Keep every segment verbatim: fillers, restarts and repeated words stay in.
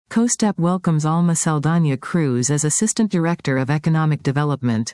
COSTEP welcomes Alma Saldana Cruz as Assistant Director of Economic Development.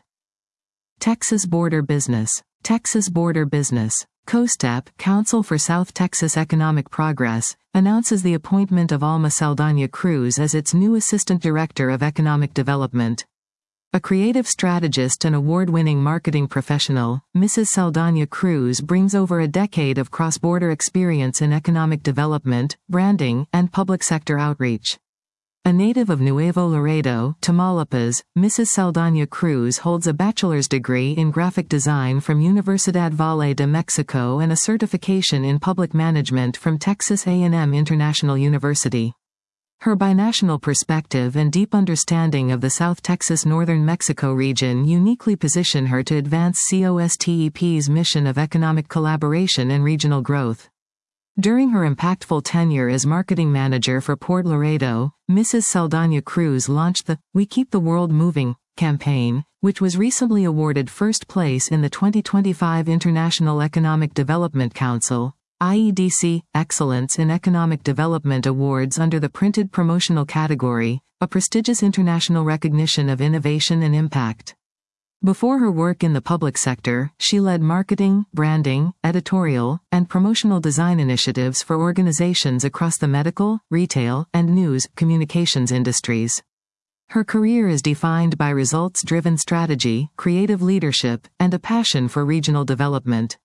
Texas Border Business. Texas Border Business. COSTEP, Council for South Texas Economic Progress, announces the appointment of Alma Saldana Cruz as its new Assistant Director of Economic Development. A creative strategist and award-winning marketing professional, Missus Saldana Cruz brings over a decade of cross-border experience in economic development, branding, and public sector outreach. A native of Nuevo Laredo, Tamaulipas, Missus Saldana Cruz holds a bachelor's degree in graphic design from Universidad Valle de Mexico and a certification in public management from Texas A and M International University. Her binational perspective and deep understanding of the South Texas-Northern Mexico region uniquely position her to advance COSTEP's mission of economic collaboration and regional growth. During her impactful tenure as marketing manager for Port Laredo, Missus Saldana Cruz launched the We Keep the World Moving campaign, which was recently awarded first place in the twenty twenty-five International Economic Development Council I E D C Excellence in Economic Development Awards under the printed promotional category, a prestigious international recognition of innovation and impact. Before her work in the public sector, she led marketing, branding, editorial, and promotional design initiatives for organizations across the medical, retail, and news communications industries. Her career is defined by results-driven strategy, creative leadership, and a passion for regional development.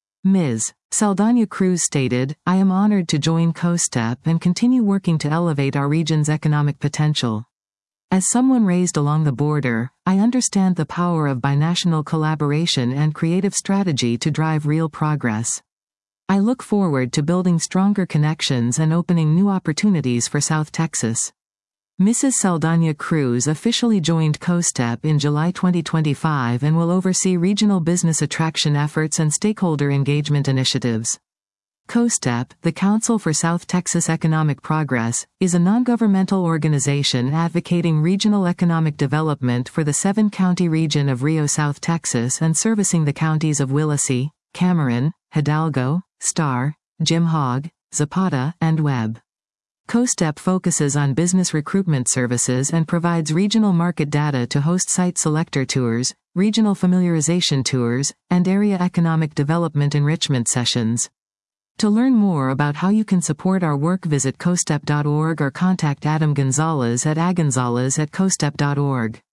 Miz Saldana Cruz stated, "I am honored to join COSTEP and continue working to elevate our region's economic potential. As someone raised along the border, I understand the power of binational collaboration and creative strategy to drive real progress. I look forward to building stronger connections and opening new opportunities for South Texas." Missus Saldana Cruz officially joined COSTEP in July twenty twenty-five and will oversee regional business attraction efforts and stakeholder engagement initiatives. COSTEP, the Council for South Texas Economic Progress, is a non-governmental organization advocating regional economic development for the seven-county region of Rio South Texas and servicing the counties of Willacy, Cameron, Hidalgo, Starr, Jim Hogg, Zapata, and Webb. COSTEP focuses on business recruitment services and provides regional market data to host site selector tours, regional familiarization tours, and area economic development enrichment sessions. To learn more about how you can support our work, visit costep dot org or contact Adam Gonzalez at agonzalez at costep dot org.